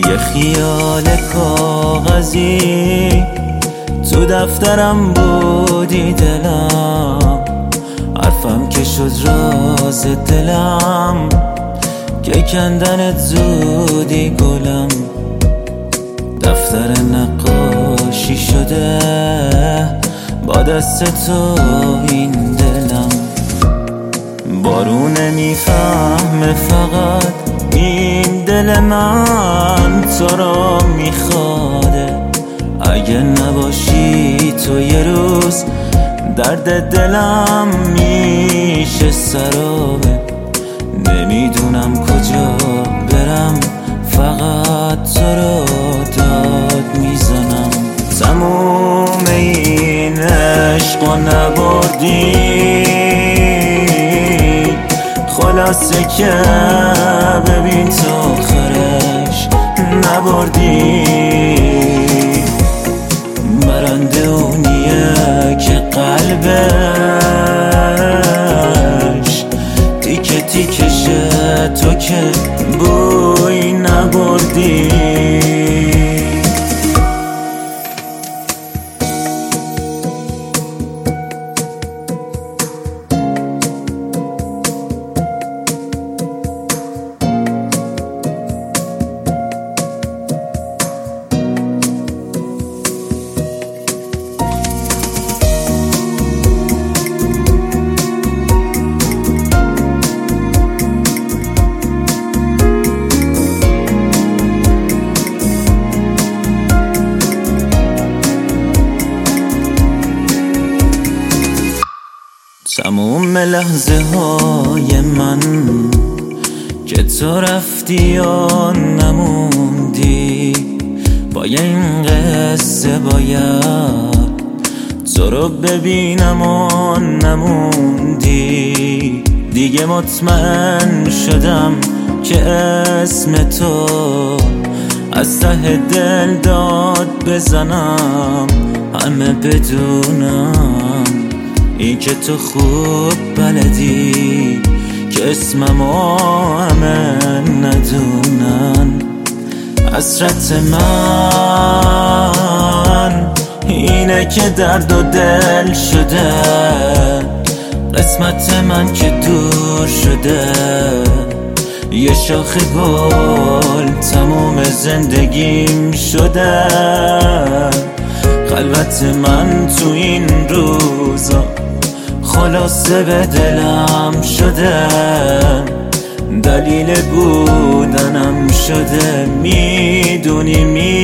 یه خیال کاغذی تو دفترم بودی دلم، حرفم که شد راز دلم که کندنت زودی گلم. دفتر نقاشی شده با دست تو این دلم. بارون میفهمه فقط این دل من تو رو میخواده. اگه نباشی تو یه روز درد دلم میشه سرابه. نمیدونم کجا برم، فقط تو رو داد میزنم. تموم این عشقو نبردی، خلاصه که ببین تو آخرش نبردی. برنده اونیه که قلبش تیکه تیکشه، تو که بوی نبردی. تموم لحظه های من که تو رفتی و نموندی، با این قصه باید تو رو ببینم و نموندی. دیگه مطمئن شدم که اسم تو از ته دل داد بزنم، همه بدونم این که تو خوب بلدی که اسممو همه ندونن. حسرت من اینه که درد و دل شده، قسمت من که دور شده. یه شاخ گل تموم زندگیم شده، خلوت من تو این روزا خلاصه به دلم شده. دلیل بودنم شده، میدونی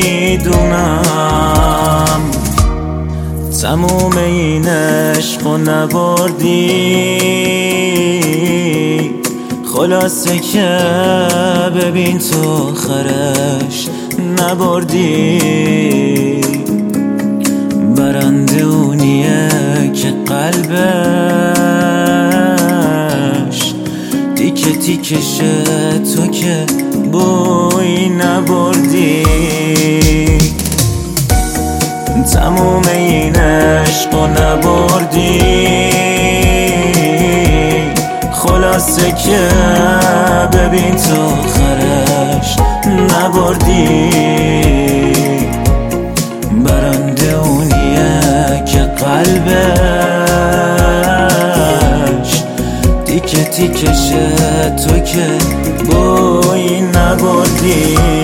میدونم. تموم این عشقو نبردی، خلاصه که ببین تو آخرش نبردی. برنده اونیه که قلبش تیکه تیکشه، تو که بوی نبردی. تموم این عشقو نبردی، خلاصه که ببین تو آخرش نبردی. برنده اونیه که قلبش تیکه تیکشه، تو که بوی نبردی.